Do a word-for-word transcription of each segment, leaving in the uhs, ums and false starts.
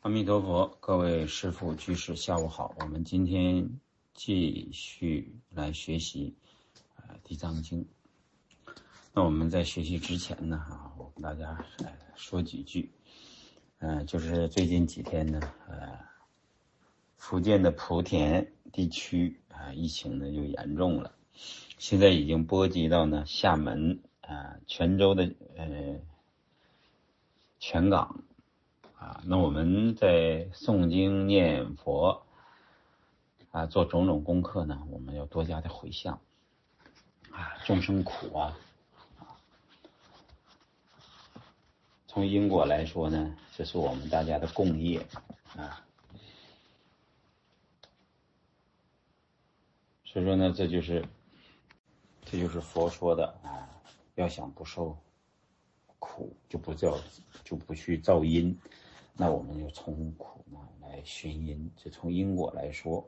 阿弥陀佛，各位师父居士，下午好。我们今天继续来学习呃《地藏经》。那我们在学习之前呢，啊，我跟大家呃说几句。呃，就是最近几天呢，呃，福建的莆田地区啊、呃，疫情呢就严重了，现在已经波及到呢厦门啊、呃、泉州的呃泉港。啊，那我们在诵经念佛啊，做种种功课呢，我们要多加的回向啊，众生苦啊，从因果来说呢，这是我们大家的共业啊，所以说呢，这就是这就是佛说的啊，要想不受苦，就不叫就不去造因。那我们就从苦呢来寻因，就从因果来说。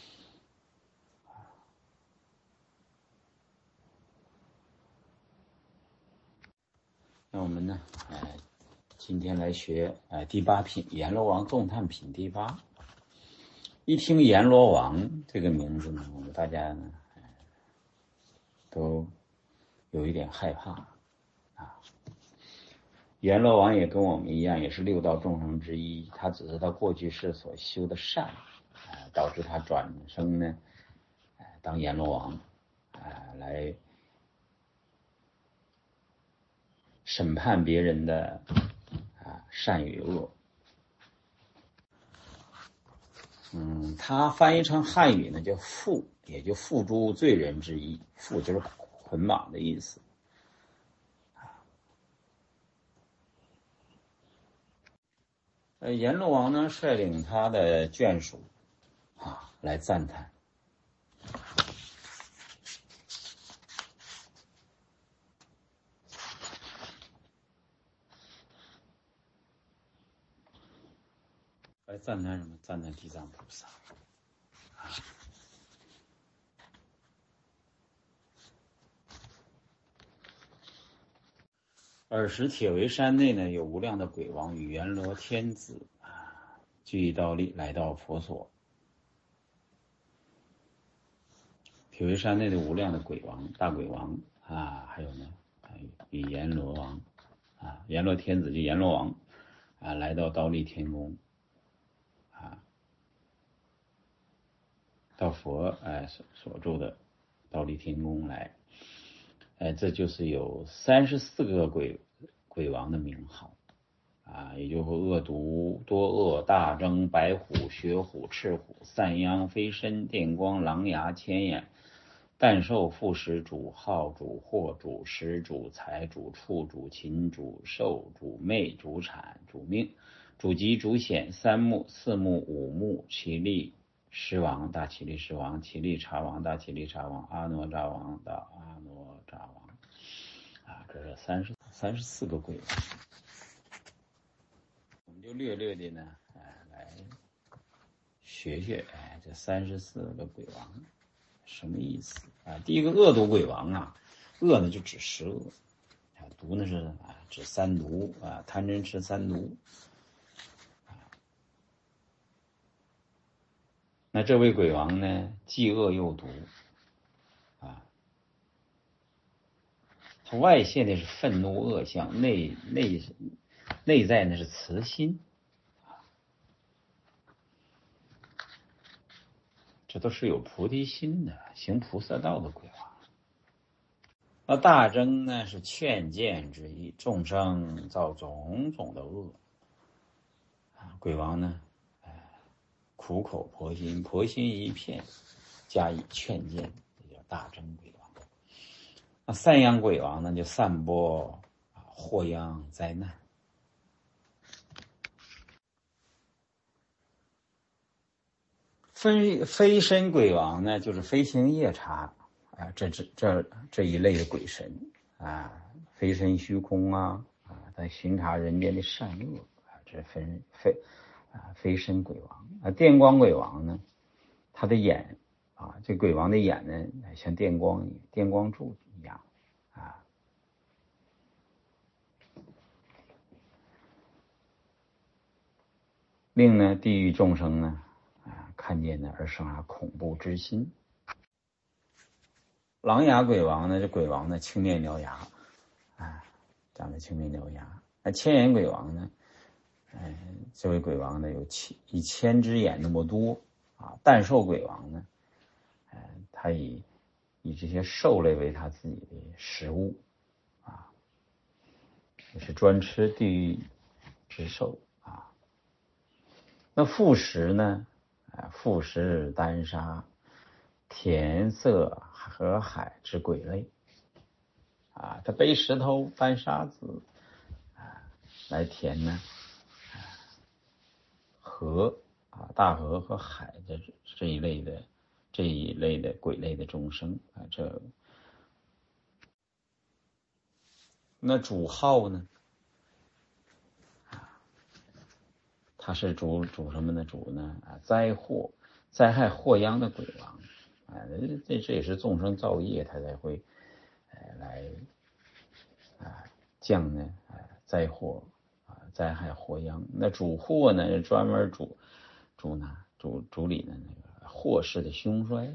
那我们呢，呃，今天来学呃第八品阎罗王众叹品第八。一听阎罗王这个名字呢，我们大家呢，呃、都有一点害怕啊。阎罗王也跟我们一样，也是六道众生之一，他只是他过去世所修的善，呃、导致他转生呢，呃、当阎罗王，呃、来审判别人的啊善与恶。嗯，他翻译成汉语呢叫缚，也就缚诸罪人之一。缚就是捆绑的意思。呃，阎罗王呢率领他的眷属啊来赞叹。来赞叹什么？赞叹地藏菩萨。啊，尔时铁围山内呢有无量的鬼王与阎罗天子啊俱以道力来到佛所。铁围山内的无量的鬼王、大鬼王啊，还有呢，与阎罗王啊，阎罗天子就阎罗王啊，来到忉利天宫啊，到佛哎所所住的忉利天宫来，哎，这就是有三十四个鬼鬼王的名号啊，也就是恶毒、多恶、大睁、白虎、雪虎、赤虎、散殃、飞身、电光、狼牙、千眼、诞兽、副食、主号、主祸、主食、主财、主畜、主禽、主兽、主魅、主产、主命、主吉、主显、三目、四目、五目、其力狮王、大其力狮王、其力茶王、大其力茶王、阿哪吒王、大阿哪吒王啊，这是三十三十四个鬼王。我们就略略的呢，哎，来学学哎这三十四个鬼王什么意思啊？第一个恶毒鬼王啊，恶呢就指十恶，啊，毒呢是啊指三毒啊，贪嗔痴三毒。那这位鬼王呢，既恶又毒啊，他外现的是愤怒恶相，内内内在呢是慈心。这都是有菩提心的，行菩萨道的鬼王。那大睁呢是劝谏之意，众生造种种的恶啊，鬼王呢，哎，苦口婆心，婆心一片，加以劝谏，这叫大睁鬼王。那散殃鬼王呢，就散播啊祸殃灾难。飞飞身鬼王呢，就是飞行夜叉啊，这这这这一类的鬼神啊，飞身虚空啊啊，在巡查人间的善恶啊，这分飞啊飞身鬼王啊。电光鬼王呢，他的眼啊，这鬼王的眼呢，像电光电光柱一样啊。 令呢地狱众生呢啊看见呢而生下恐怖之心。狼牙鬼王呢，这鬼王呢青面獠牙，啊，长得青面獠牙。那千眼鬼王呢，嗯、呃，这位鬼王呢有千一千只眼那么多啊。诞兽鬼王呢，呃，他以以这些兽类为他自己的食物啊，也是专吃地狱之兽啊。那复食呢，啊，复食丹砂、填色河海之鬼类啊，他背石头搬沙子啊来填呢啊河啊大河和海的这一类的这一类的鬼类的众生啊。这那主号呢啊，他是主主什么呢？主呢啊灾祸灾害祸殃的鬼王啊，这这也是众生造业，他才会呃来啊降呢啊灾祸啊灾害祸殃。那主祸呢，专门主主呢主主理呢那个祸事的兴衰。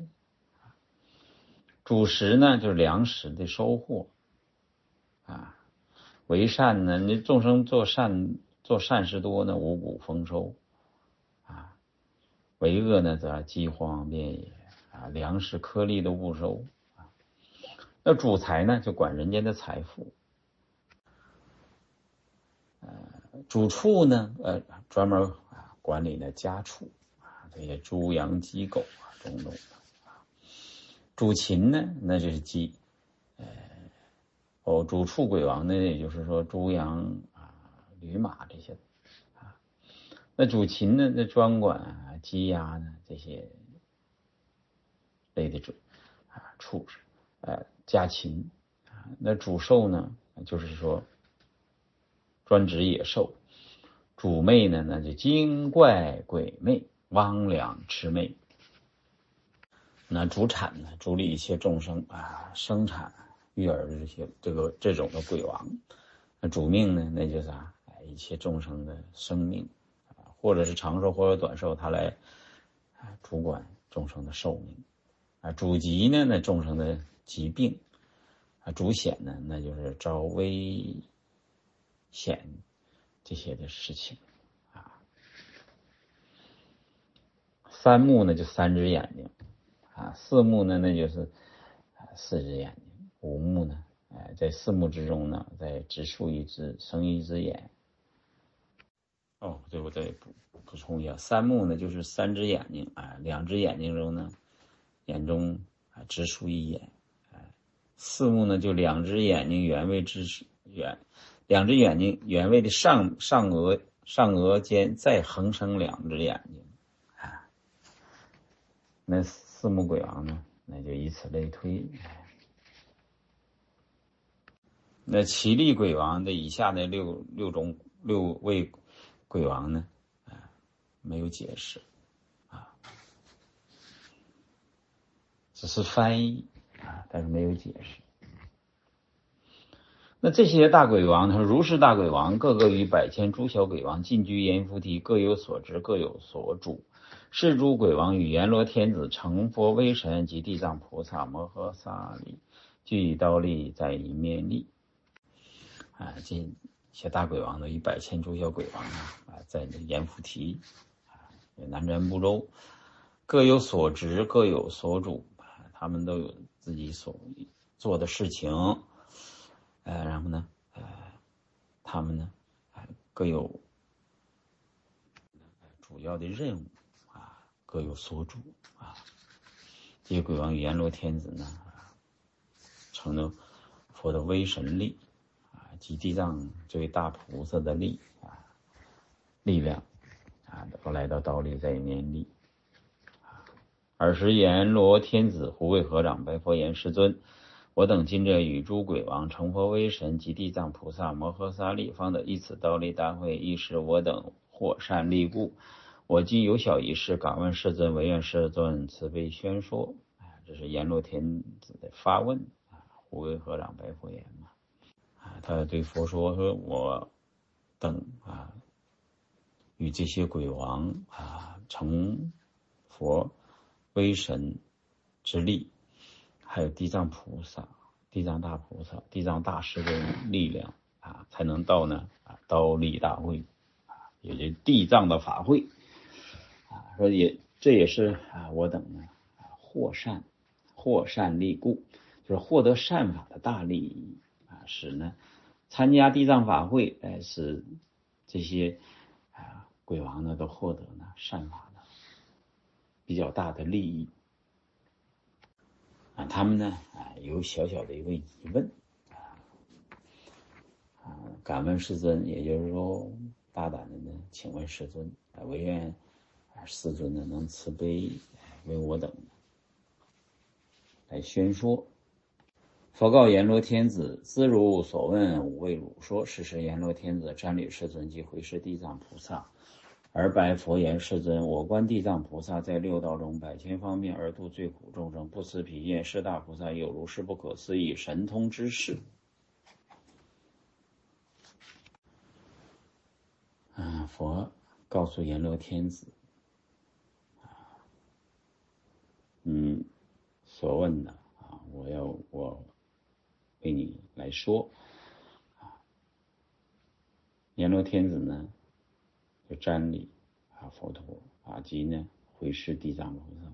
主食呢就是粮食的收获啊。为善呢，那众生做善做善事多呢，五谷丰收啊。为恶呢，则饥荒遍野啊，粮食颗粒都不收啊。那主财呢，就管人间的财富。呃，主畜呢，呃，专门啊管理呢家畜啊，这些猪羊鸡狗啊种种啊。主禽呢，那就是鸡，呃，哦，主畜鬼王呢，也就是说猪羊啊、驴马这些啊。那主禽呢，那专管啊鸡鸭呢这些类的主啊畜呃家禽啊。那主兽呢，就是说专指野兽。主魅呢，那就精怪鬼魅，汪两魑魅。那主产呢，主理一些众生啊，生产育儿的这些这个这种的鬼王。那主命呢，那就是啥、啊？一切众生的生命啊，或者是长寿或者短寿，他来啊主管众生的寿命啊。主疾呢，那众生的疾病啊。主险呢，那就是招危险这些的事情啊。三目呢，就三只眼睛啊。四目呢，那就是啊四只眼睛。五目呢，哎，在四目之中呢，再只出一只，生一只眼。哦，对，我再补补充一下，三目呢就是三只眼睛啊，两只眼睛中呢，眼中啊只出一眼。四目呢，就两只眼睛原位之远，两只眼睛原位的上上额上额间再横生两只眼睛啊。那四目鬼王呢，那就以此类推。那奇力鬼王的以下的六六种六位鬼王呢，啊，没有解释啊，只是翻译啊，但是没有解释。那这些大鬼王呢，如是大鬼王，各个与百千诸小鬼王尽居阎浮提，各有所职，各有所主。是诸鬼王与阎罗天子、成佛威神及地藏菩萨摩诃萨利，俱以刀立，在一面立。啊，这些大鬼王呢，与百千诸小鬼王啊，在阎浮提啊，南瞻部洲，各有所职，各有所主，他们都有自己所做的事情。呃，然后呢，呃，他们呢，呃，各有主要的任务啊，各有所主啊。这些鬼王与阎罗天子呢，成了佛的威神力啊，及地藏这位大菩萨的力啊，力量啊，都来到刀立在一面立啊。尔时阎罗天子护卫合掌白佛言：世尊，我等今者与诸鬼王、成佛威神及地藏菩萨摩诃萨利，方得一此刀立大会，亦是我等获善利故。我今有小一事，敢问世尊，唯愿世尊慈悲宣说。这是阎罗天子的发问啊，护卫合掌白佛言嘛啊，他对佛说说我等啊与这些鬼王啊成佛威神之力，还有地藏菩萨、地藏大菩萨、地藏大师的力量啊，才能到呢啊刀立大会啊，也就是地藏的法会啊。说也这也是啊我等呢啊获善获善利故，就是获得善法的大利益啊，使呢参加地藏法会，哎，使这些啊鬼王呢都获得呢善法的比较大的利益啊。他们呢啊有小小的一个疑问啊啊，敢问世尊，也就是说大胆的呢，请问世尊啊，唯愿啊世尊呢能慈悲为我等来宣说。佛告阎罗天子：兹如所问，吾为汝说。是时阎罗天子瞻礼世尊及回视地藏菩萨，而白佛言：世尊，我观地藏菩萨在六道中百千方面而度罪苦众生，不辞疲倦。是大菩萨有如是不可思议神通之事。嗯，佛告诉阎罗天子，嗯，所问的啊，我要我为你来说啊。阎罗天子呢，就瞻礼啊佛陀啊及呢回视地藏菩萨，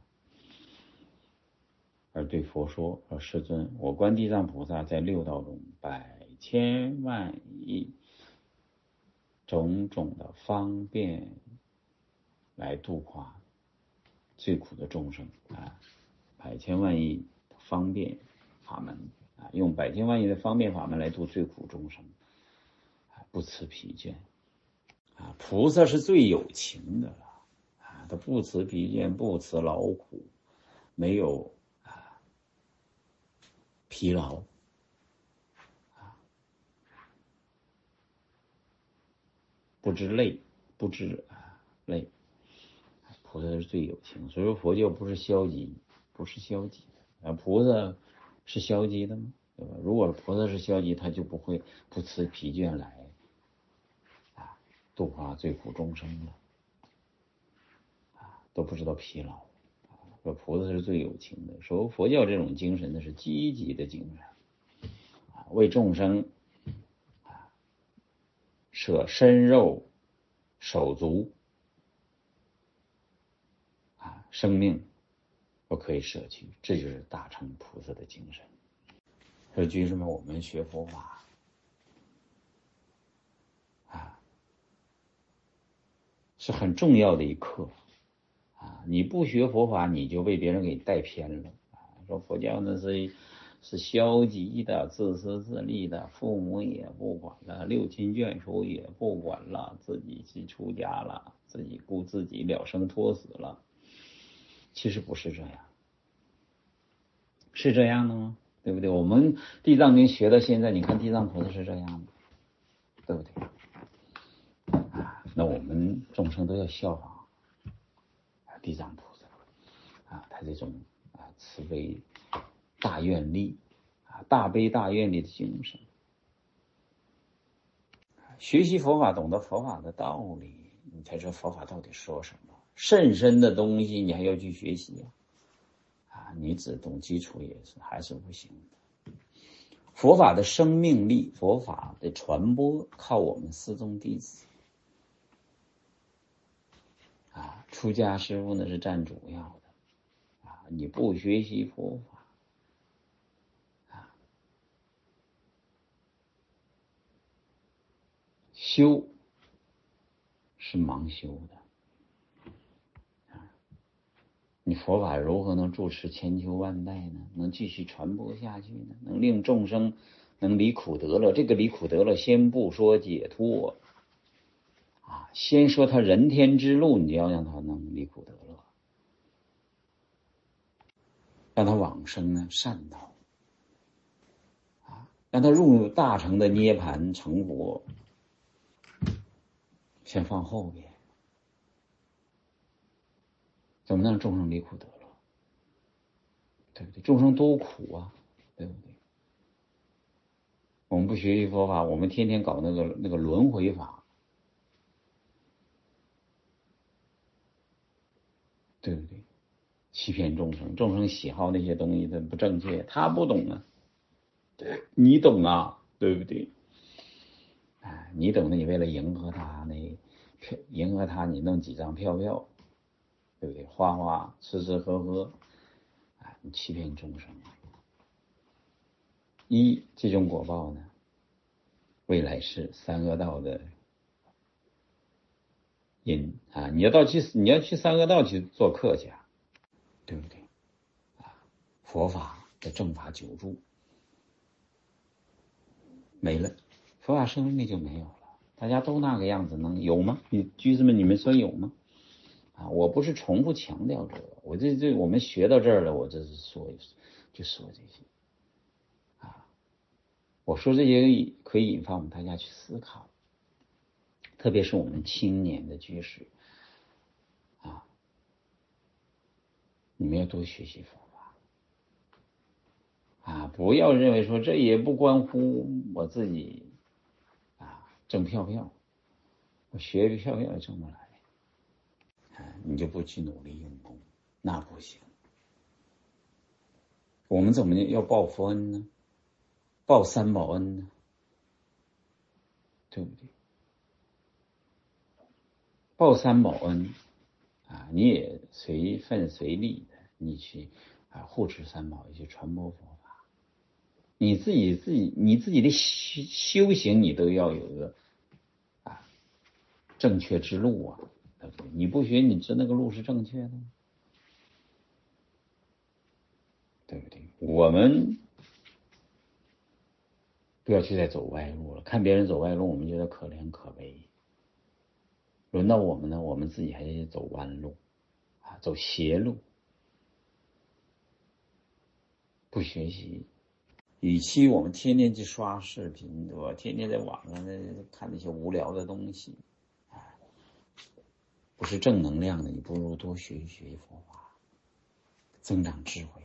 而对佛说：说世尊，我观地藏菩萨在六道中百千万亿种种的方便来度化最苦的众生啊，百千万亿方便法门啊，用百千万亿的方便法门来度最苦众生，啊，不辞疲倦啊。菩萨是最有情的了啊，他不辞疲倦，不辞劳苦，没有啊疲劳啊，不知累，不知啊累。菩萨是最有情，所以说佛教不是消极，不是消极的啊。菩萨是消极的吗？对吧？如果菩萨是消极，他就不会不辞疲倦来啊度化最苦众生了啊，都不知道疲劳啊。说菩萨是最有情的，说佛教这种精神呢是积极的精神啊，为众生啊舍身肉手足。生命都可以舍去，这就是大乘菩萨的精神。所以居士们，我们学佛法啊，是很重要的一课啊！你不学佛法，你就被别人给带偏了啊！说佛教呢是是消极的、自私自利的，父母也不管了，六亲眷属也不管了，自己去出家了，自己顾自己了生脱死了。其实不是这样，是这样的吗？对不对？我们地藏经学到现在，你看地藏菩萨是这样的，对不对？啊，那我们众生都要效仿地藏菩萨啊，他这种啊慈悲大愿力啊，大悲大愿力的精神。学习佛法，懂得佛法的道理，你才知道佛法到底说什么。甚深的东西，你还要去学习啊！啊，你只懂基础也是还是不行的。佛法的生命力，佛法的传播，靠我们四众弟子啊，出家师父呢是占主要的啊。你不学习佛法啊，修是盲修的。你佛法如何能住持千秋万代呢？能继续传播下去呢？能令众生能离苦得乐？这个离苦得乐，先不说解脱啊，先说他人天之路，你就要让他能离苦得乐，让他往生呢善道啊，让他入大乘的涅盘成佛，先放后边。怎么能让众生离苦得乐？对不对？众生多苦啊，对不对？我们不学习佛法，我们天天搞那个那个轮回法对不对？欺骗众生，众生喜好那些东西它不正确，他不懂啊，你懂啊，对不对？啊，你懂得，你为了迎合他，那票迎合他，你弄几张票票，对不对？花花吃吃喝喝，啊，你欺骗众生。一这种果报呢，未来是三恶道的因啊！你要到去，你要去三恶道去做客去，对不对？啊，佛法的正法久住没了，佛法生命就没有了。大家都那个样子，能有吗？你居士们，你们说有吗？啊，我不是重复强调这个，我这这我们学到这儿了，我这是说就说这些啊。我说这些可以引发我们大家去思考，特别是我们青年的居士啊，你们要多学习佛法啊，不要认为说这也不关乎我自己啊，挣票票，我学票票也挣不来。你就不去努力用功，那不行。我们怎么要报佛恩呢？报三宝恩呢？对不对？报三宝恩啊，你也随分随力的，你去啊护持三宝，去传播佛法。你自己自己你自己的修修行，你都要有一个啊正确之路啊，对不对？你不学，你知那个路是正确的吗？对不对？我们不要去再走歪路了，看别人走歪路，我们觉得可怜可悲。轮到我们呢，我们自己还得走弯路啊，走邪路，不学习。与其我们天天去刷视频，对吧？天天在网上看那些无聊的东西，啊，不是正能量的，你不如多学一学佛法，增长智慧。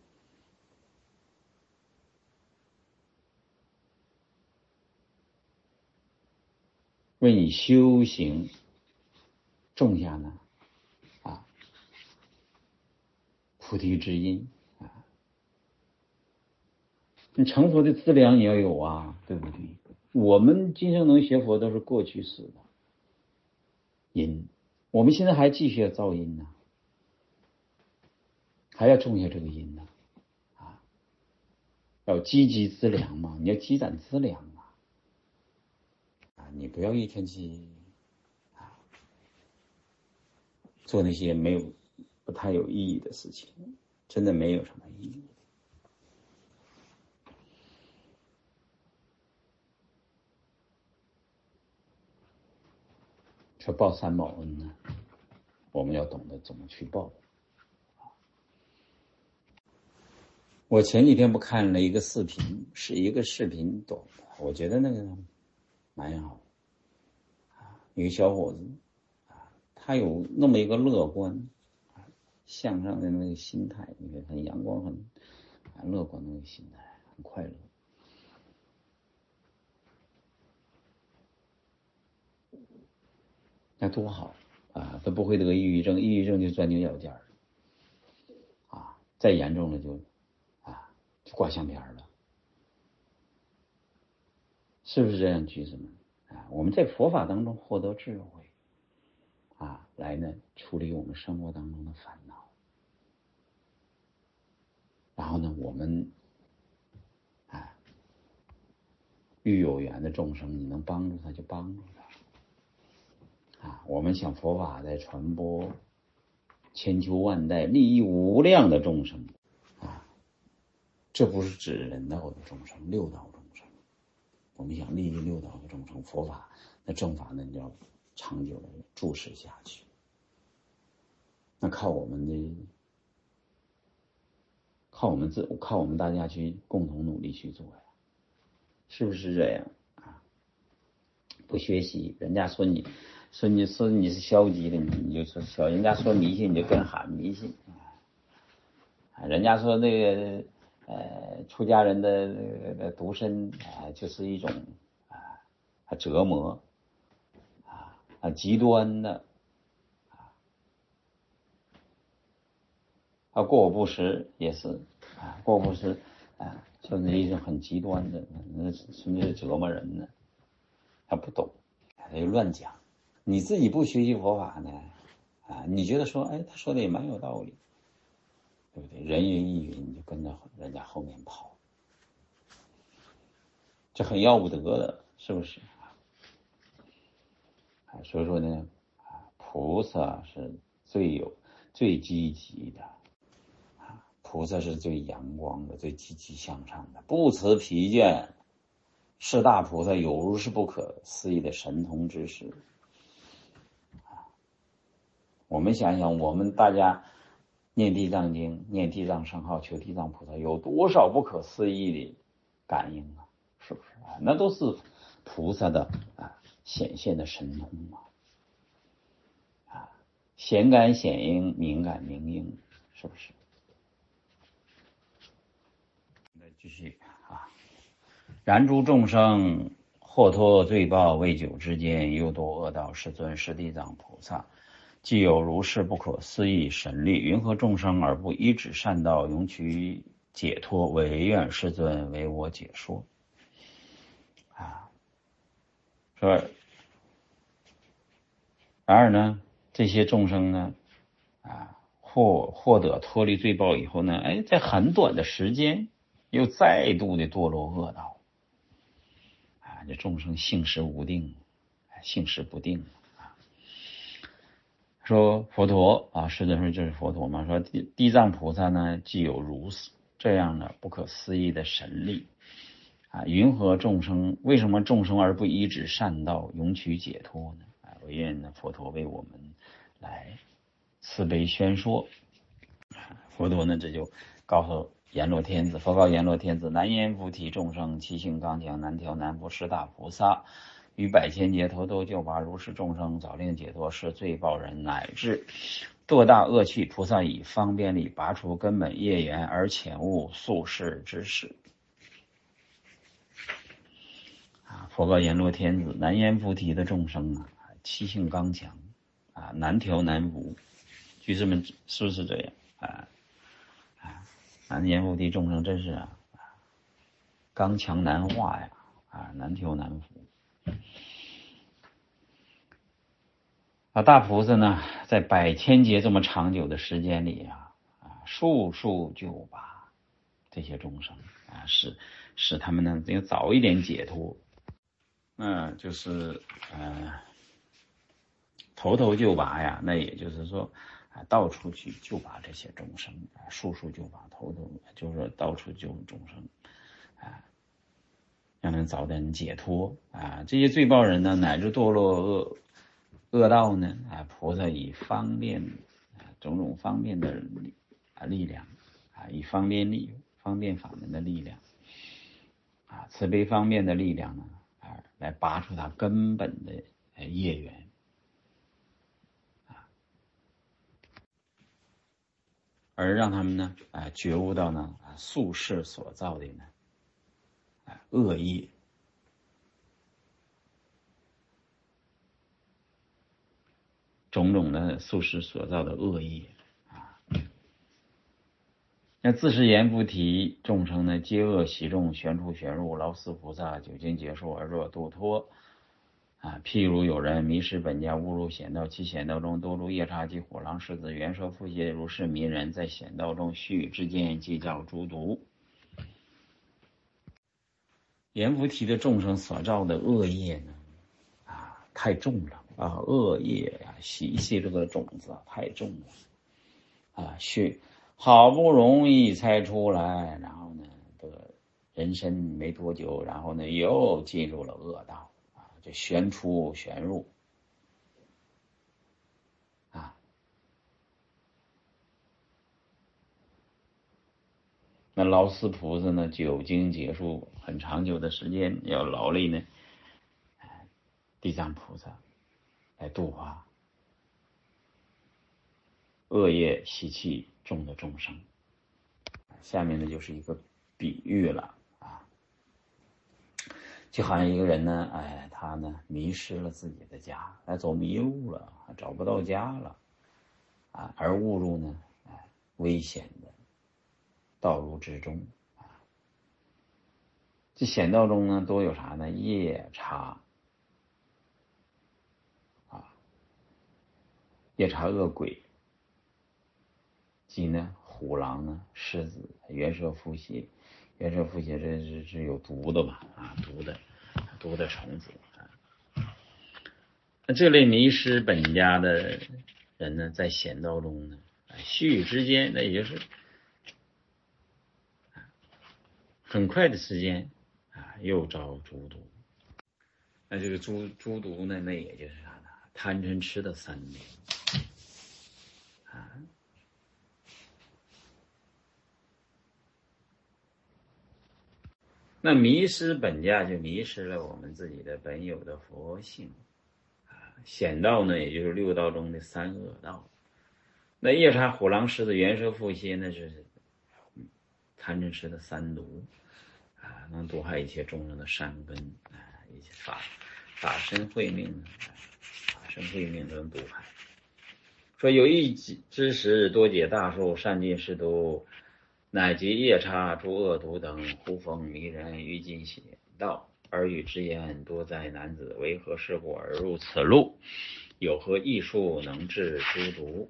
为你修行种下呢啊菩提之因啊，你成佛的资粮也要有啊，对不对？我们今生能学佛都是过去式的因，我们现在还继续要造因呢，还要种下这个因呢啊，要积积资粮嘛，你要积攒资粮啊啊，你不要一天去啊做那些没有不太有意义的事情，真的没有什么意义。说报三宝恩呢，我们要懂得怎么去报。我前几天不看了一个视频，是一个视频短的，我觉得那个蛮好啊，一个小伙子啊，他有那么一个乐观啊向上的那个心态，你看很阳光，很很乐观的那个心态，很快乐。那多好啊！他不会得抑郁症，抑郁症就钻牛角尖儿啊，再严重了就啊就挂相片了，是不是这样，居士们啊？我们在佛法当中获得智慧啊，来呢处理我们生活当中的烦恼，然后呢，我们啊遇有缘的众生，你能帮助他就帮助他。啊，我们想佛法在传播千秋万代，利益无量的众生啊，这不是指人道的众生，六道众生。我们想利益六道的众生，佛法那正法呢，就要长久的注视下去。那靠我们的，靠我们自，靠我们大家去共同努力去做呀，是不是这样啊？不学习，人家说你。说你说你是消极的，你就说消；人家说迷信，你就跟喊迷信。啊，人家说那个呃，出家人的的独身啊，就是一种啊折磨啊啊极端的啊。 啊，过午不食也是啊，过午不食啊，甚至一种很极端的，那甚至折磨人呢。他不懂，他就乱讲。你自己不学习佛法呢，啊，你觉得说，哎，他说的也蛮有道理，对不对？人云亦云，你就跟着人家后面跑，这很要不得的，是不是？啊，所以说呢，啊，菩萨是最有、最积极的，啊，菩萨是最阳光的、最积极向上的，不辞疲倦。是大菩萨有如是不可思议的神通之事。我们想想，我们大家念地藏经、念地藏圣号、求地藏菩萨，有多少不可思议的感应啊？是不是啊？那都是菩萨的啊显现的神通啊！啊，显感显应，明感明应，是不是？来继续啊！然诸众生或脱罪报，未久之间，又堕恶道。世尊是地藏菩萨，既有如是不可思议神力，云何众生而不依止善道，永取解脱？唯愿世尊为我解说。啊，说，然而呢，这些众生呢，啊，获获得脱离罪报以后呢，哎，在很短的时间，又再度的堕落恶道。啊，这众生性识无定，性识不定啊。说佛陀啊，世尊说这是佛陀嘛？说地地藏菩萨呢，既有如此这样的不可思议的神力啊，云何众生？为什么众生而不依止善道，永取解脱呢？啊，唯愿呢佛陀为我们来慈悲宣说。佛陀呢，这就告诉阎罗天子，佛告阎罗天子：难言菩提众生，其性刚强，难调难伏，是大菩萨于百千劫头头救拔如是众生，早令解脱，是罪报人，乃至堕大恶趣。菩萨以方便力拔除根本业缘，而遣悟宿世之事。啊，佛告阎罗天子：难言菩提的众生啊，其性刚强啊，难调难伏。居士们是不是这样啊？难言菩提众生真是啊，刚强难化呀，啊，难调难服。啊，大菩萨呢，在百千劫这么长久的时间里啊，啊，速速就把这些众生啊，使使他们呢，要早一点解脱。嗯，就是呃，头头就拔呀，那也就是说。啊，到处去救拔这些众生，啊，速速救拔，头头就是到处救众生，啊，让人早点解脱啊。这些罪报人呢，乃至堕落恶恶道呢，啊，菩萨以方便啊种种方便的力啊力量啊，以方便力方便法门的力量啊，慈悲方便的力量呢，啊，来拔出他根本的业缘。而让他们呢，啊，觉悟到呢，啊，宿世所造的呢，啊，恶业，种种的宿世所造的恶业啊。那自是言菩提众生呢，皆恶习众，旋出旋入，劳斯菩萨久经劫数而若度脱。啊，譬如有人迷失本家，误入险道，其险道中多如夜叉及火狼狮子，猿蛇蝮蝎，如是迷人，在险道中须臾之间，即造诸毒。阎浮提的众生所造的恶业呢，啊，太重了啊，恶业呀、啊，习气这个种子啊，太重了啊，去好不容易才出来，然后呢，这个人生没多久，然后呢，又进入了恶道。就旋出旋入啊，那劳斯菩萨呢，久经劫数很长久的时间，要劳累呢，地藏菩萨来度化恶业习气重的众生。下面呢就是一个比喻了啊，就好像一个人呢，哎，他呢迷失了自己的家，哎，走迷路了，找不到家了，啊，而误入呢，哎， 危险的道路之中啊。这险道中呢，都有啥呢？夜叉啊，夜叉恶鬼，即呢虎狼呢、狮子、猿蛇蝮蝎。猿蛇蝮蝎这是是有毒的吧？啊，毒的毒的虫子啊。那这类迷失本家的人呢，在险道中呢，须臾之间，那也就是很快的时间啊，又遭诸毒。那这个诸诸毒呢，那也就是啥呢？贪嗔痴的三年啊。那迷失本家，就迷失了我们自己的本有的佛性啊。险道呢，也就是六道中的三恶道。那夜叉、虎狼、狮子、猿蛇蝮蝎，那是贪嗔痴的三毒啊，能毒害一切众生的善根啊，一切法法身慧命啊，法身慧命能毒害。说有一之时，多解大数，善尽施毒，乃及夜叉、诸恶毒等，呼风迷人，欲尽险道。耳语之言，多哉男子，为何事故而入此路？有何异术能治诸毒？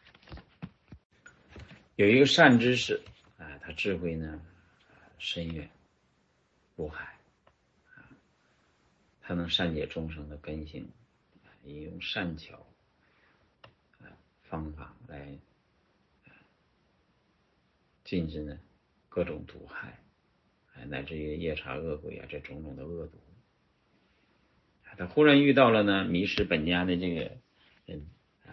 有一个善知识啊，他智慧呢深远入海啊，他能善解众生的根性，也用善巧啊方法来禁止呢各种毒害，乃至于夜叉恶鬼啊这种种的恶毒。他忽然遇到了呢迷失本家的这个人啊，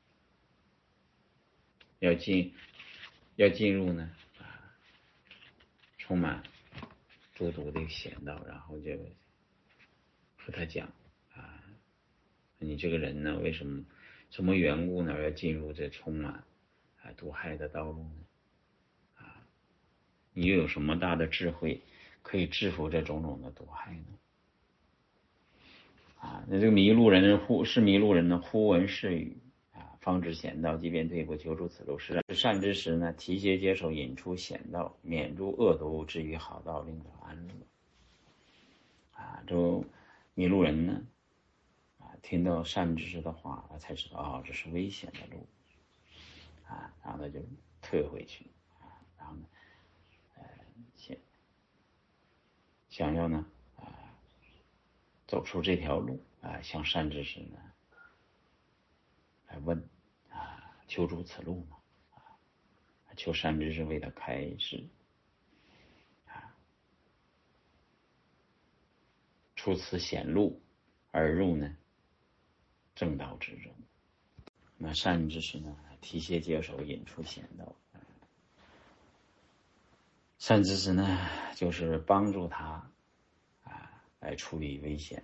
要进要进入呢啊充满诸毒的险道，然后就和他讲啊，你这个人呢，为什么什么缘故呢要进入这充满啊毒害的道路呢？啊，你又有什么大的智慧可以制服这种种的毒害呢？啊，那这个迷路人忽是迷路人呢，忽闻是语啊，方知险道，即便退步，求出此路。是善之时呢，提携接手，引出险道，免诸恶毒，至于好道，令得安乐。啊，这迷路人呢，啊，听到善知识的话，他才知道啊、哦，这是危险的路，啊，然后他就退回去，啊，然后呢，呃，想想要呢，啊，走出这条路，啊，向善知识呢来问，啊，求助此路嘛，啊，求善知识为他开示，啊，出此险路而入呢正道之中。那善知识呢，提携接手，引出险道。善知识呢，就是帮助他啊，来处理危险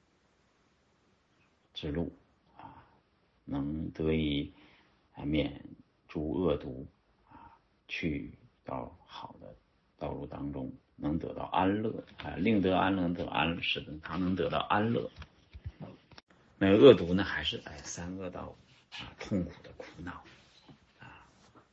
之路啊，能得以啊免诸恶毒啊，去到好的道路当中，能得到安乐啊，令得安乐，得安乐，使得他能得到安乐。那个恶毒呢，还是哎三恶道啊，痛苦的苦恼啊。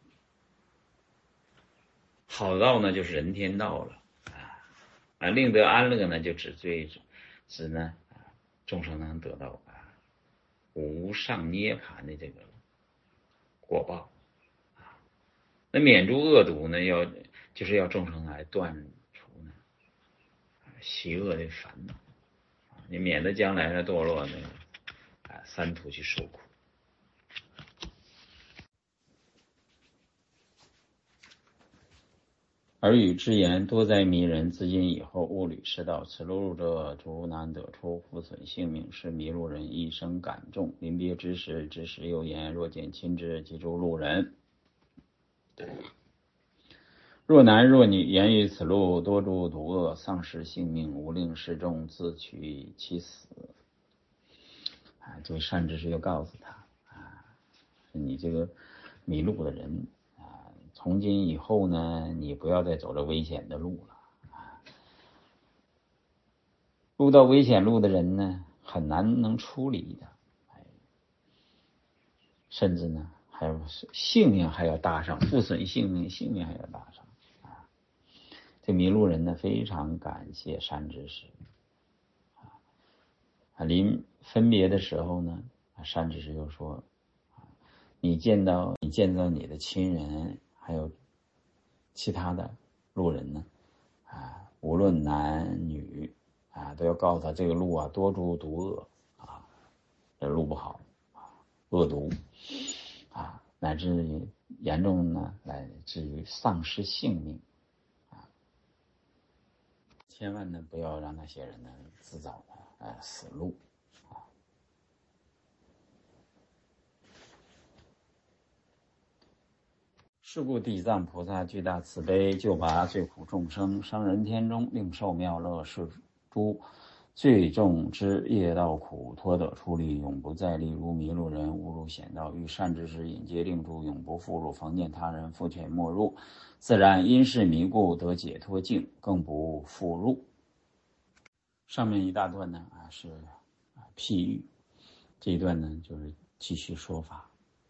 好道呢，就是人天道了啊。啊，令得安乐呢，就指最指呢啊，众生能得到啊无上涅槃的这个果报啊。那免诸恶毒呢，要就是要众生来断除呢邪恶的烦恼啊，你免得将来的堕落呢啊三途去受苦。耳语之言，多哉迷人，自今以后勿履是道。此路入者，卒难得出，复损性命，是迷路人一生感重。临别之时，知时有言：若见亲之，即诸路人。若男若女，言于此路，多诸毒恶，丧失性命，无令示众，自取其死。啊，这位善知识又告诉他啊，你这个迷路的人啊，从今以后呢，你不要再走这危险的路了啊。入到危险路的人呢，很难能出离的，哎，甚至呢还有性命还要搭上，不损性命，性命还要搭上啊。这迷路人呢，非常感谢善知识啊。临分别的时候呢，善知识又说：“你见到你见到你的亲人，还有其他的路人呢，啊，无论男女啊，都要告诉他这个路啊，多诸毒恶啊，这路不好啊，恶毒啊，乃至于严重呢，来至于丧失性命啊，千万呢不要让那些人呢自找的呃死路。”是故地藏菩萨巨大慈悲，救拔罪苦众生，生人天中，令受妙乐，是诸最重之业道苦，脱得出离，永不再历。如迷路人误入险道，遇善知识引接令住，永不复入。逢见他人复劝莫入，自然因是迷故得解脱境，更不复入。上面一大段呢啊是啊譬喻，这一段呢就是继续说法。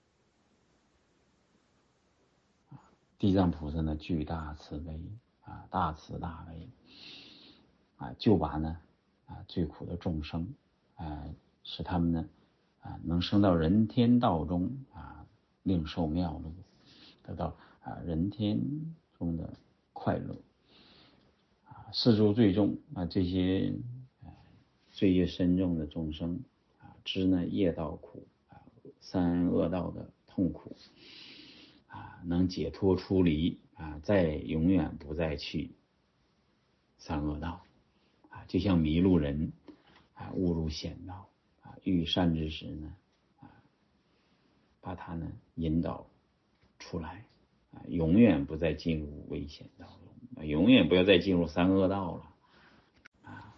地藏菩萨呢，巨大慈悲啊，大慈大悲啊，救拔呢啊最苦的众生啊，使他们呢啊能升到人天道中啊，令受妙乐，得到啊人天中的快乐啊。是诸罪重啊，这些啊罪业深重的众生啊，知呢业道苦啊，三恶道的痛苦。啊，能解脱出离啊，再永远不再去三恶道啊，就像迷路人啊误入险道啊，遇善知识呢啊，把他呢引导出来啊，永远不再进入危险道中，永远不要再进入三恶道了啊，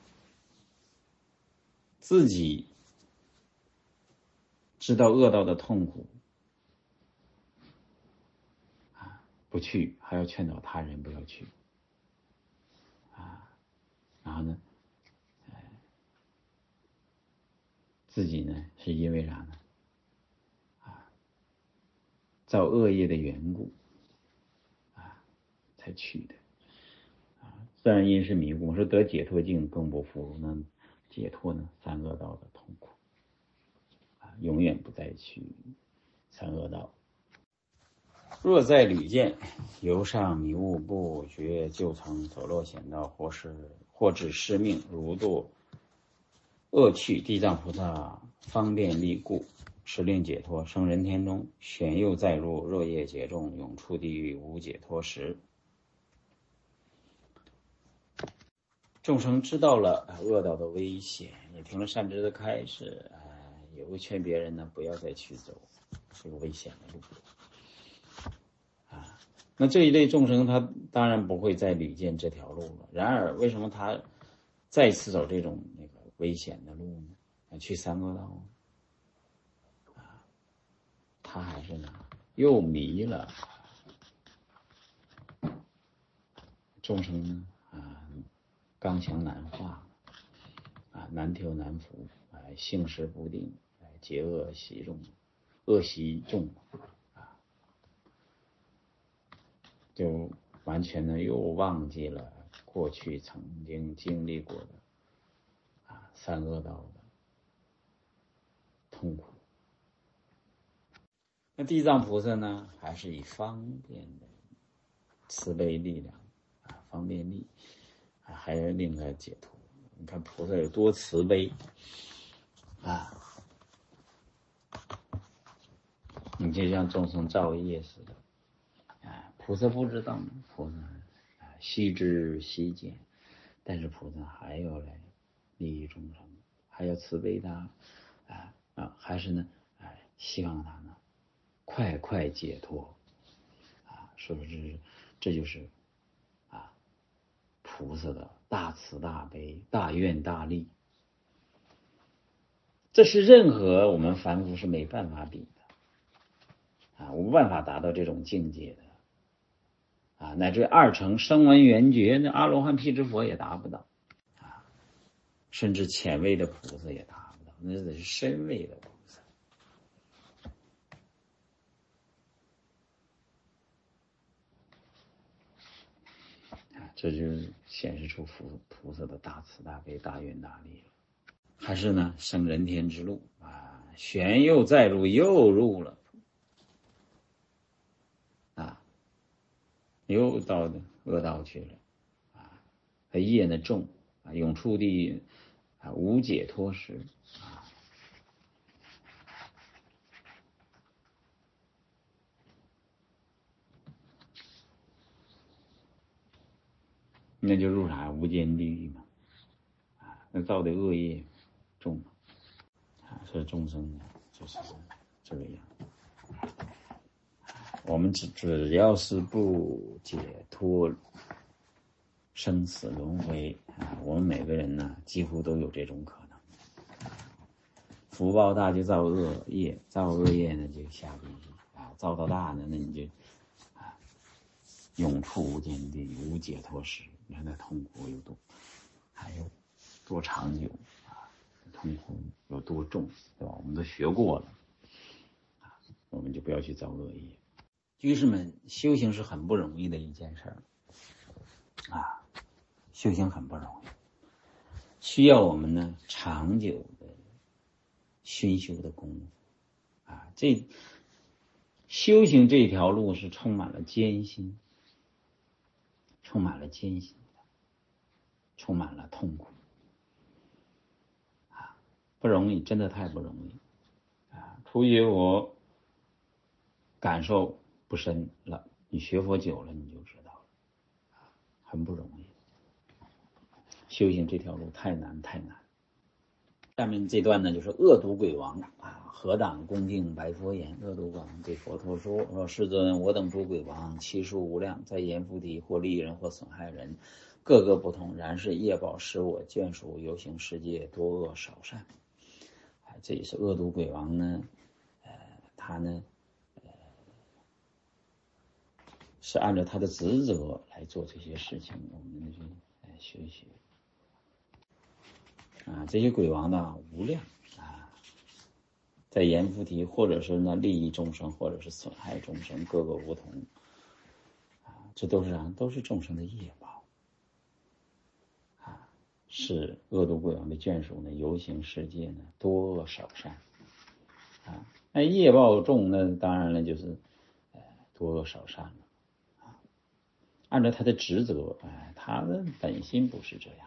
自己知道恶道的痛苦。不去，还要劝导他人不要去，啊，然后呢，呃，自己呢是因为啥呢？啊，造恶业的缘故，啊，才去的，啊，自然因是迷故，说得解脱境，更不复入，能解脱呢三恶道的痛苦，啊，永远不再去三恶道。若在屡见由上迷雾不觉，就曾走落险道，或是或致失命，如堕恶趣，地藏菩萨方便力故，使令解脱，生人天中，旋又再入，若业解重，永出地狱，无解脱时。众生知道了恶道的危险，也听了善知的开示，呃、也会劝别人呢不要再去走这个危险的路。那这一类众生，他当然不会再屡见这条路了。然而，为什么他再次走这种那个危险的路呢？去三恶道啊，他还是呢又迷了。众生呢啊，刚强难化啊，难调难服啊，性识不定，结恶习重，恶习重。就完全呢又忘记了过去曾经经历过的啊三恶道的痛苦。那地藏菩萨呢，还是以方便的慈悲力量啊，方便力啊，还要令他解脱。你看菩萨有多慈悲啊！你就像众生造业似的。菩萨不知道，菩萨啊悉知悉见，但是菩萨还要来利益众生，还要慈悲他，啊啊，还是呢，哎，希望他呢快快解脱，啊，是不是？这就是啊菩萨的大慈大悲、大愿大力，这是任何我们凡夫是没办法比的，啊，无办法达到这种境界的。啊，乃至二乘声闻缘觉，那阿罗汉辟支佛也达不到啊，甚至浅位的菩萨也达不到，那得是深位的菩萨这就显示出菩菩萨的大慈大悲、大愿大力了。还是呢，生人天之路啊，旋又再入，又入了啊，又到恶道去了啊，他业呢重啊，永处地狱啊，无解脱时啊。那就入啥无间地狱嘛，啊，那造的恶业重嘛，啊，所以众生呢就是这个样。我们只只要是不解脱生死轮回啊，我们每个人呢几乎都有这种可能。福报大就造恶业，造恶业呢就下地狱啊，造到大呢，那你就啊永处无间地狱，无解脱时。你看那痛苦有多，还有多长久啊？痛苦有多重，对吧？我们都学过了啊，我们就不要去造恶业。居士们，修行是很不容易的一件事啊，修行很不容易，需要我们呢长久的熏修的功夫啊。这修行这条路是充满了艰辛，充满了艰辛的，充满了痛苦啊，不容易，真的太不容易啊！除非我感受不深了，你学佛久了你就知道了，很不容易。修行这条路太难太难。下面这段呢，就是恶毒鬼王啊，何党恭敬白佛言：恶毒鬼王对佛陀说：说世尊，我等诸鬼王其数无量，在阎浮提或利人或损害人，各个不同，然是业报使我眷属游行世界，多恶少善。啊，这也是恶毒鬼王呢，呃，他呢，呃，是按照他的职责来做这些事情，我们就来学习。啊，这些鬼王呢无量啊，在阎浮提或者是呢利益众生，或者是损害众生，各个不同啊，这都是啥？都是众生的业报啊，是恶毒鬼王的眷属呢，游行世界呢，多恶少善啊。那业报重，那当然了，就是呃多恶少善了啊。按照他的职责，哎，他的本心不是这样。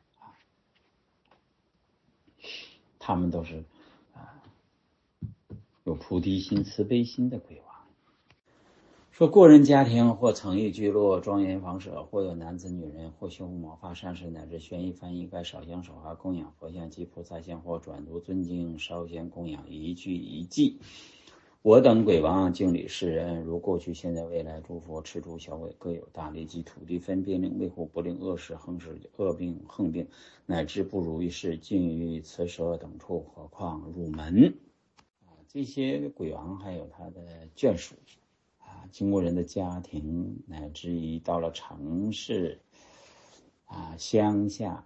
他们都是啊有菩提心、慈悲心的鬼王。说过人家庭或曾遇聚落，庄严房舍，或有男子女人，或修毛发善事，乃至宣仪翻译，该烧香手花供养佛像及菩萨像，或转读尊经烧香供养一句一记。我等鬼王敬礼世人，如过去现在未来诸佛持诸小鬼，各有大利及土地分别令，为护不令恶事横事恶病横病，乃至不如意事，尽于此舍等处，何况入门啊？这些鬼王还有他的眷属啊，经过人的家庭，乃至于到了城市啊、乡下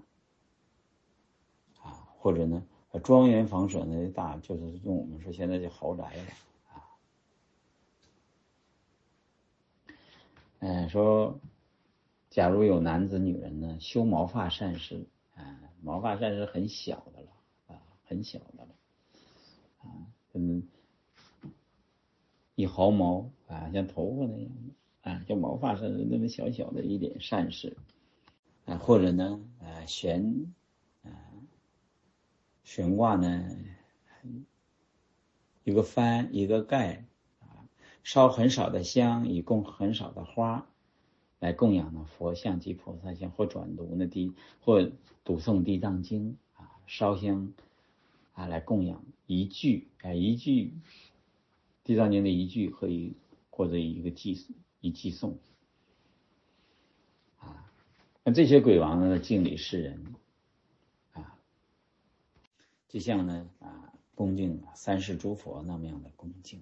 啊，或者呢庄园房舍那大，就是用我们说现在就豪宅了。嗯，说，假如有男子女人呢，修毛发善事，啊，毛发善事很小的了，啊，很小的了，啊，嗯，一毫毛啊，像头发那样的，啊，像毛发似的那么小小的一点善事，啊，或者呢，啊，悬，啊，悬挂呢，一个幡，一个盖。烧很少的香，以供很少的花，来供养呢佛像及菩萨像，或转读呢地，或读诵地藏经啊，烧香啊来供养一句啊一句地藏经的一句和一或者一个寄一寄诵啊，那这些鬼王呢敬礼世人啊，就像呢啊恭敬三世诸佛那么样的恭敬。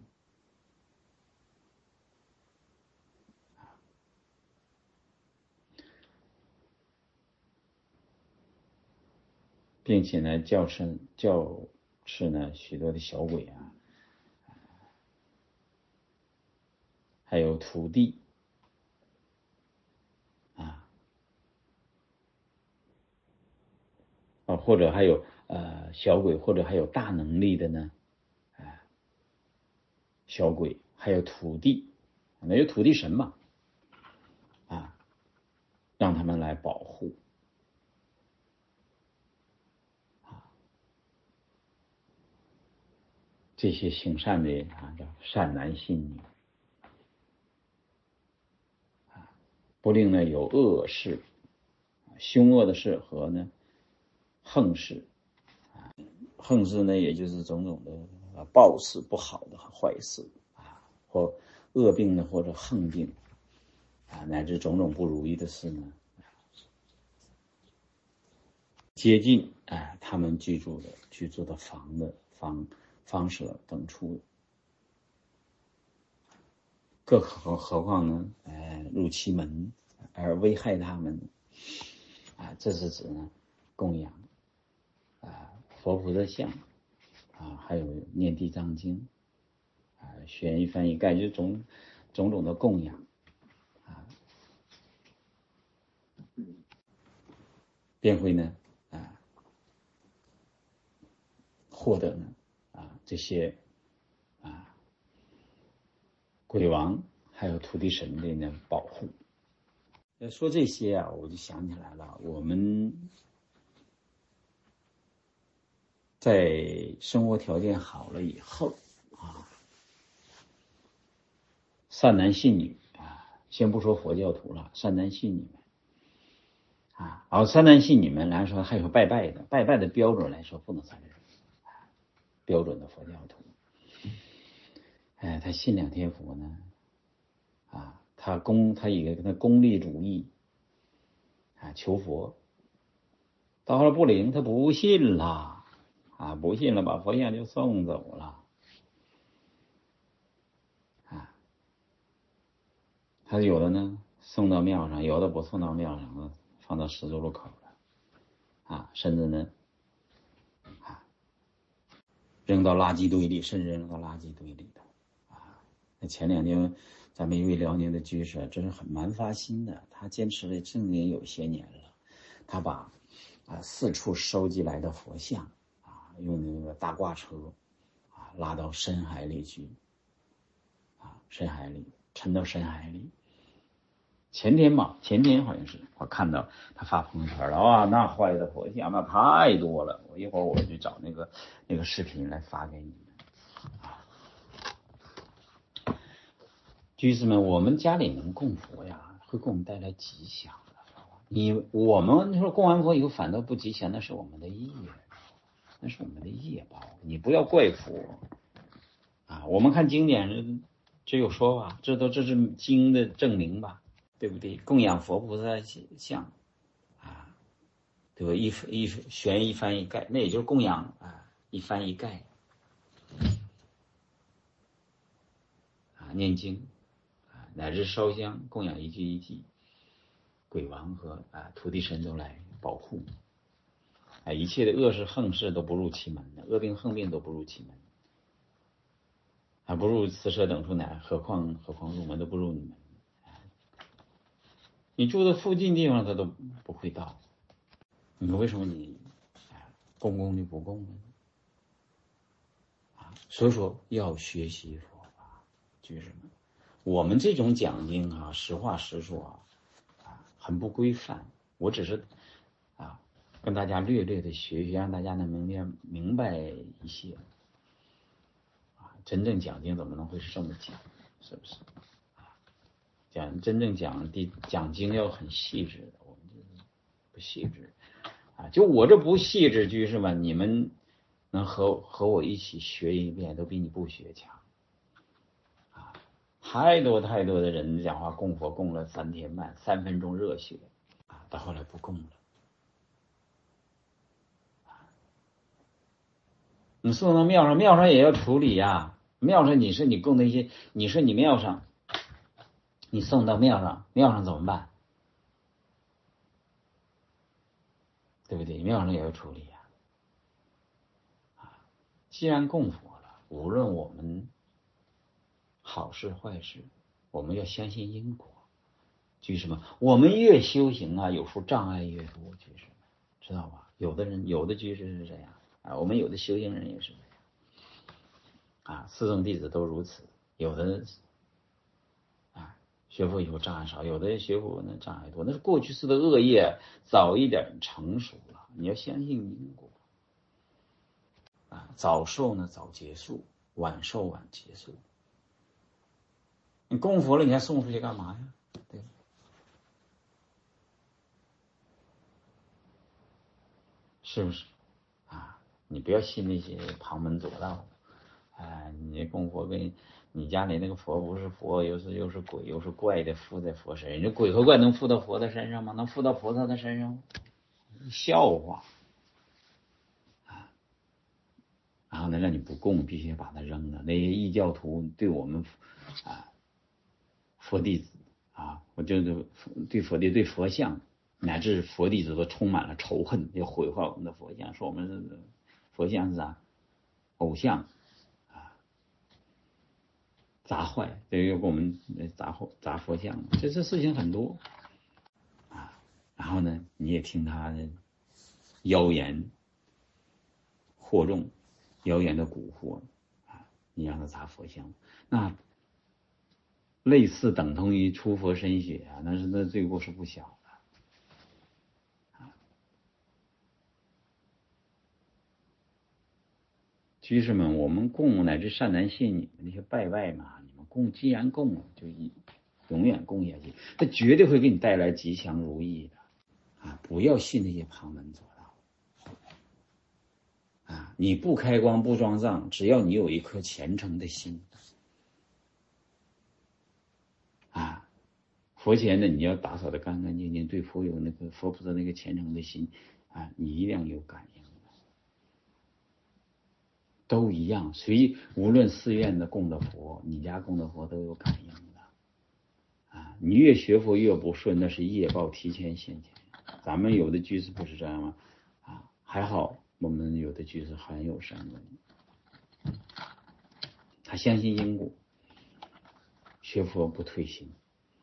并且呢，教斥教斥呢许多的小鬼啊，还有土地啊， 或者还有呃小鬼，或者还有大能力的呢，啊、呃、小鬼，还有土地，那有土地神嘛，啊，让他们来保护。这些行善的人啊，叫善男信女啊，不令呢有恶事、凶恶的事和呢横事啊，横事呢也就是种种的暴事、不好的坏事啊，或恶病呢，或者横病啊，乃至种种不如意的事呢，接近啊他们居住的居住的房的房房舍等处。更何何况呢？呃，入其门而危害他们啊，这是指呢供养啊佛菩萨像啊，还有念地藏经啊，选一翻一盖，就种种种的供养啊，便会呢啊获得呢啊这些啊鬼王还有土地神的呢保护。说这些啊，我就想起来了，我们在生活条件好了以后啊，善男信女啊，先不说佛教徒了，善男信女们啊，然后善男信女们来说，还有拜拜的，拜拜的标准来说不能算是标准的佛教徒。哎，他信两天佛呢，啊，他功他以他功利主义啊求佛，到后来不灵，他不信了啊，不信了，把佛像就送走了啊。他有的呢送到庙上，有的不送到庙上了，放到十字路口了啊，甚至呢啊扔到垃圾堆里，甚至扔到垃圾堆里的啊。那前两天咱们一位辽宁的居士，真是很蛮发心的，他坚持了正经有些年了，他把啊四处收集来的佛像啊，用那个大挂车啊拉到深海里去啊，深海里沉到深海里。前天吧，前天好像是我看到他发朋友圈了，哇，那坏的佛像那太多了，我一会儿我去找那个那个视频来发给你们啊。居士们，我们家里能供佛呀，会给我们带来吉祥的。你我们说供完佛以后反倒不吉祥，那是我们的业，那是我们的业报。你不要怪佛啊。我们看经典只有说法，这都这是经的证明吧，对不对？供养佛菩萨像啊，对吧？一一悬一翻一盖，那也就是供养啊，一翻一盖啊，念经啊，乃至烧香供养一句一句，鬼王和啊土地神都来保护啊，一切的恶事横事都不入其门的，恶病横病都不入其门啊，不入此舍等处乃何况何况入门都不入你们。你住的附近地方他都不会到，你说为什么你供供就不供呢？啊，所以说要学习佛法，居士们，我们这种讲经啊，实话实说啊，啊，很不规范。我只是啊，跟大家略略的学学，让大家能明白明白一些。啊，真正讲经怎么能会是这么讲？是不是？讲真正讲的讲经要很细致的，我们就是不细致啊。就我这不细致，居士们，你们能和和我一起学一遍，都比你不学强啊！太多太多的人讲话供佛供了三天半，三分钟热血啊，到后来不供了啊。你送到庙上，庙上也要处理呀、啊。庙上你是你供那些，你是你庙上。你送到庙上，庙上怎么办？对不对？庙上也要处理呀、啊。啊，既然供佛了，无论我们好事坏事，我们要相信因果。居士们，我们越修行啊，有时候障碍越多。居士们， 知道吧？有的人有的居士是这样啊，我们有的修行人也是这样啊，四众弟子都如此。有的啊学佛以后障碍少，有的学佛呢障碍多，那是过去世的恶业早一点成熟了。你要相信因果啊，早受呢早结束，晚受晚结束。你供佛了，你还送出去干嘛呀？对吧？是不是啊？你不要信那些旁门左道。哎，你供佛跟你家里那个佛不是佛，又是又是鬼又是怪的附在佛身上，这鬼和怪能附到佛的身上吗？能附到菩萨的身上吗？笑话啊！然后呢，让你不供，必须把它扔了。那些异教徒对我们啊佛弟子啊，我就是对佛弟对佛像乃至佛弟子都充满了仇恨，要毁坏我们的佛像，说我们佛像是啥偶像。砸坏，这又给我们砸砸佛像，这这事情很多啊。然后呢，你也听他的妖言惑众，妖言的蛊惑啊，你让他砸佛像，那类似等同于出佛身血啊，那是那罪过是不小的啊。居士们，我们供乃至善男信女那些拜拜嘛，你们供既然供了，就一永远供下去，它绝对会给你带来吉祥如意的啊！不要信那些旁门左道啊！你不开光不装藏，只要你有一颗虔诚的心啊，佛前呢你要打扫的干干净净，对佛有那个佛菩萨那个虔诚的心啊，你一定有感应的，都一样。随无论寺院的供的佛，你家供的佛都有感应的啊！你越学佛越不顺，那是业报提前现前。咱们有的居士不是这样吗？啊，还好我们有的居士很有善根，他相信因果，学佛不退心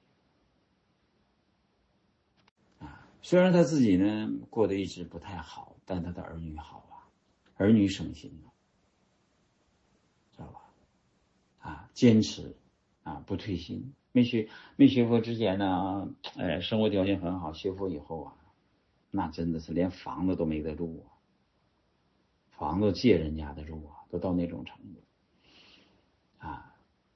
啊。虽然他自己呢过得一直不太好，但他的儿女好啊，儿女省心了，知道吧？啊，坚持啊，不退心。没学没学佛之前呢，哎，生活条件很好，学佛以后啊，那真的是连房子都没得住啊，房子借人家的住啊，都到那种程度啊。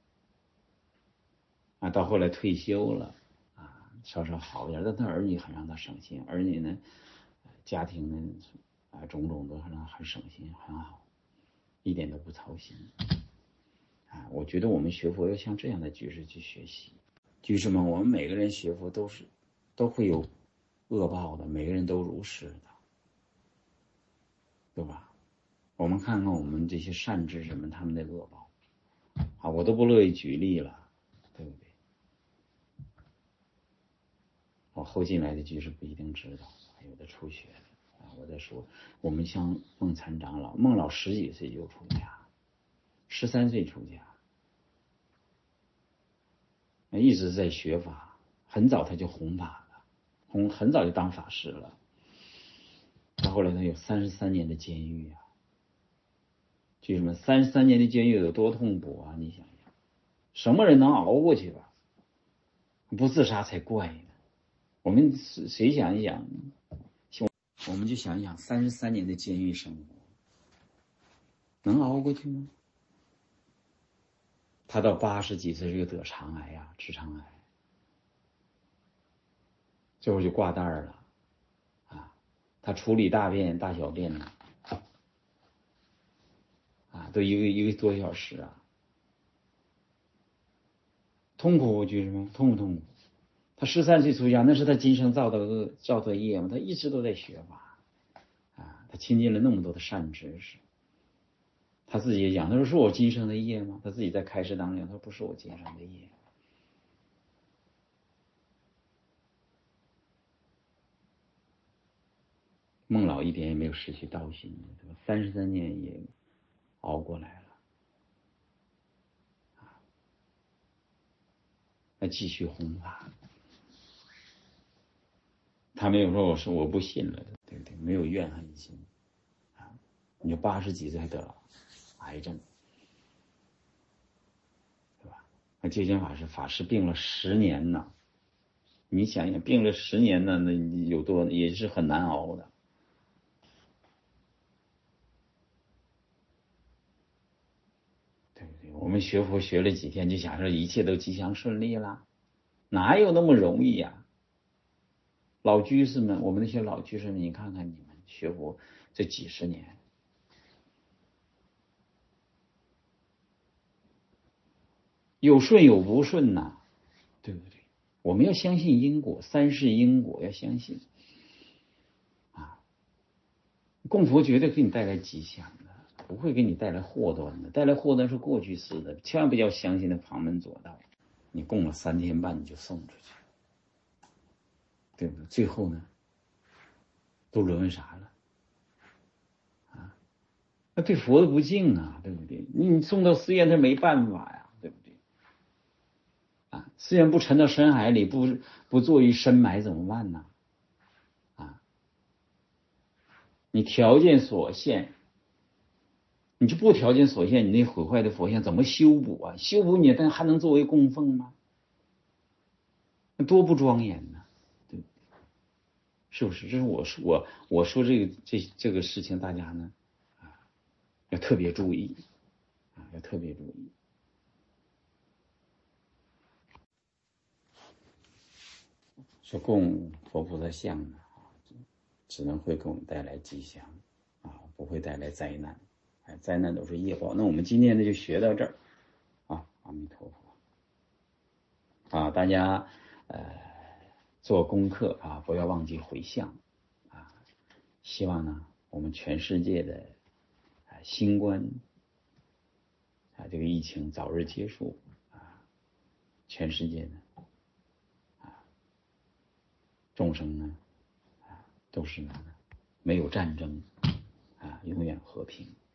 啊，到后来退休了啊，稍稍好一点，但他儿女很让他省心，儿女呢，家庭呢，啊，种种都很很省心，很好，一点都不操心啊。我觉得我们学佛要向这样的居士去学习。居士们，我们每个人学佛都是都会有恶报的，每个人都如是的，对吧？我们看看我们这些善知识们他们的恶报啊，我都不乐意举例了，对不对？我后进来的居士不一定知道，有的初学的啊。我在说，我们像孟参长老，孟老十几岁就出家，十三岁出家，一直在学法，很早他就弘法了，弘很早就当法师了。到后来他有三十三年的监狱啊，居士们，三十三年的监狱有多痛苦啊！你想想，什么人能熬过去吧？不自杀才怪呢。我们谁想一想，我们就想一想，三十三年的监狱生活，能熬过去吗？他到八十几岁就得肠癌啊，直肠癌，最后就挂蛋儿了啊！他处理大便、大小便呢，啊，都一个一个多小时啊，痛苦，居士们，痛不痛苦？他十三岁出家，那是他今生造的恶造的业嘛，他一直都在学法啊，他亲近了那么多的善知识。他自己也讲，他说是我今生的业吗？他自己在开示当中，他说不是我今生的业。孟老一点也没有失去道心，三十三年也熬过来了，啊，那继续弘法。他没有说我说我不信了，对不对？ 没有怨恨心啊，你就八十几岁还得了癌症，对吧？那戒权法师法师病了十年呢，你想想病了十年呢，那有多也是很难熬的。对不对？我们学佛学了几天，就想说一切都吉祥顺利了，哪有那么容易呀？老居士们，我们那些老居士们，你看看你们学佛这几十年，有顺有不顺呐，对不对？我们要相信因果，三世因果要相信啊。供佛绝对给你带来吉祥的，不会给你带来祸端的。带来祸端是过去式的，千万不要相信那旁门左道。你供了三天半你就送出去，对不对？最后呢，都沦为啥了？啊，那对佛的不敬啊，对不对？你送到寺院他没办法呀，对不对？啊，寺院不沉到深海里，不不做一深埋怎么办呢？啊，你条件所限，你就不条件所限，你那毁坏的佛像怎么修补啊？修补你，但还能作为供奉吗？那多不庄严呢，对不对？是不是？这是我说我我说这个这这个事情，大家呢啊要特别注意啊，要特别注意。说供佛菩萨像呢，只能会给我们带来吉祥啊，不会带来灾难。哎，灾难都是业报。那我们今天呢就学到这儿啊，阿弥陀佛啊，大家呃做功课啊，不要忘记回向啊。希望呢，我们全世界的啊新冠啊这个疫情早日结束啊，全世界呢啊众生呢啊都是呢没有战争啊，永远和平。